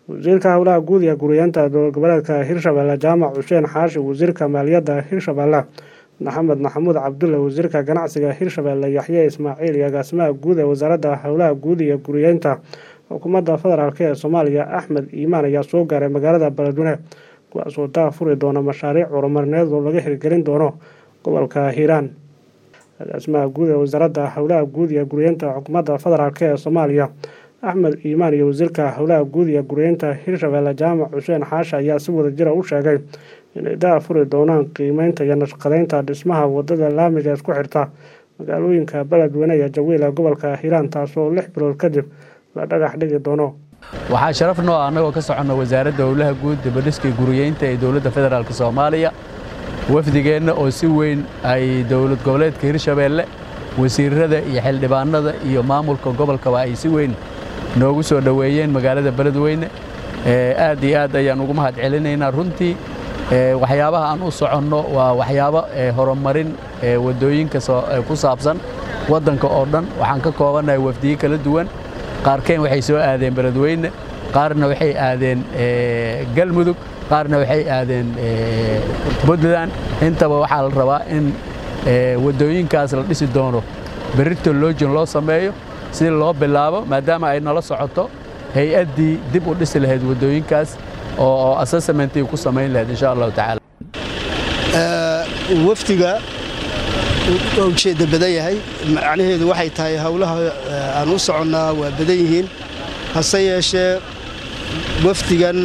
wasiirka howlaha guud ee guryeynta dowlad goboleedka Hirshabelle Jaamac Xuseen Xaashi, wasiirka maaliyadda Hirshabelle Maxamed Maxamuud Cabdulle, wasiirka ganacsiga Hirshabelle Yaxye Ismaaciil iyo agaasimaha guud ee wasaaradda howlaha guud iyo guryeynta xukuumadda federaalk ee Soomaaliya Axmed Iimaan ayaa soo gaaray magaalada Beledweyne kuwaas oo daafuri doona mashaariic horumarineed oo laga hirgelin doono gobolka Hiiraan. agaasimaha guud ee wasaaradda howlaha guud iyo guryeynta xukuumadda federaalk ee Soomaaliya Axmed Iimaan iyo wasiirka howlaha guud iyo guryeynta Hirshabelle Jaamac Xuseen Xaashi ayaa si wadajir ah u sheegay inay daafuri doonaan qiimeynta iyo naqshadeynta dhismaha wadada laamiga isku xirta magaalooyinka Beledweyne iyo Jawiil gobolka Hiiraan taasoo 6 bilood kadib la dhagax dhigi doono. waxaa sharaf noo ah anagoo ka socono wasaaradda howlaha guud dibadhiska guryeynta ee dowladda federaalka Soomaaliya wafdigeena oo si weyn ay dowlad goboleedka Hirshabelle wasiirada iyo xildhibaanada iyo maamulka gobolka ay si weyn noogu soo dhaweeyeen magaalada Beledweyne aad iyo aad ayaan ugu mahad celinaynaa runtii waxyaabaha aan u soconno waa waxyaabo horumarin wadooyinka ku saabsan wadanka oo dhan waxaan ka koobanahay wafdiyo kala duwan qaarkeen waxay soo aadeen Beledweyne qaarna waxay aadeen Galmudug qaarna waxay aadeen Puntland intaba waxaa la rabaa in wadooyinkaas la dhisi doono berrito loojin loo sameeyo si loo bilaabo maadaama ay nala socoto hay'adii dib u dhisi lahayd wadooyinkaas oo assessment ku sameyn lahayd insha Allah ta'ala waftiga oo jeeda badan yahay macnaheedu waxay tahay hawlaha aan u soconnaa waa badan yihiin hase yeeshee waftigan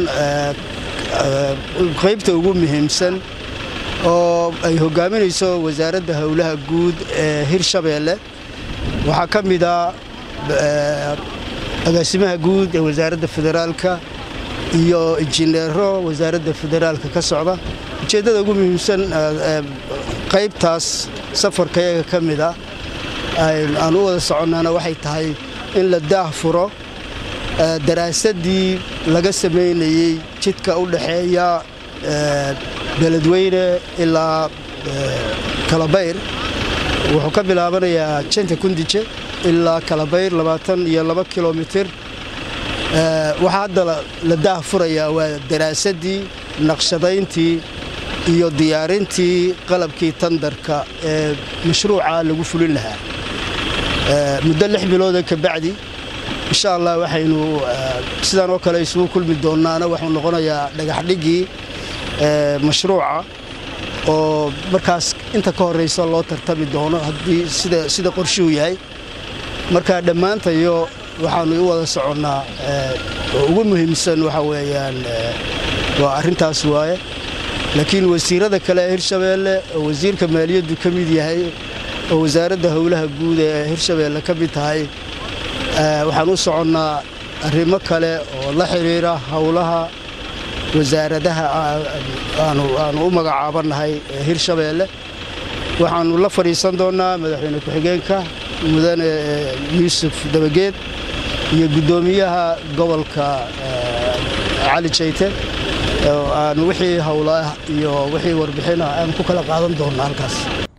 qaybta ugu muhiimsan oo ay hogaaminayso wasaaradda howlaha guud ee Hirshabelle waxaa ka mid ah agaasimaha guud ee wasaaradda federaalka iyo injineero wasaaradda federaalka ka socda ujeedada ugu muhiimsan qaybtaas safarkayaga ka mid ah aan u wada soconnaana waxay tahay in la daahfuro daraasadii laga sameynayay jidka u dhaxeeya Beledweyne ilaa Kalabayr wuxuu ka bilaabanayaa Janta Kundije ilaa Kalabayr 22 kilomitir waxa hadda la daahfurayaa waa daraasadii naqshadayntii iyo diyaarintii qalabkii tandarka ee mashruuca lagu fulin lahaa muddo 6 bilood ka bacdi insha Allah waxaynu sidaan oo kale isugu kulmi doonaana waxuu noqonayaa dhagax dhigii mashruuca oo markaas inta ka horeysa loo tartami doono hadii sida qorshuhu yahay marka dhamaantayo waxaanu u wada soconnaa ugu muhiimsan waxa weeyaan waa arintaas waaye laakiin wasiirada kale Hirshabelle wasiirka maaliyaddu ka mid yahay oo wasaaradda howlaha guud ee Hirshabelle ka mid tahay waxaan u soconnaa arrimo kale oo la xiriira howlaha wasaaradaha aanu u magacaabanahay Hirshabelle waxaanu la fariisan doonaa madaxweyne ku-xigeenka mudane Yuusuf Dabageed iyo gudoomiyaha gobolka Cali Jayte aan wixii howlaha iyo wixii warbixin aan ku kala qaadan doonaa halkaas.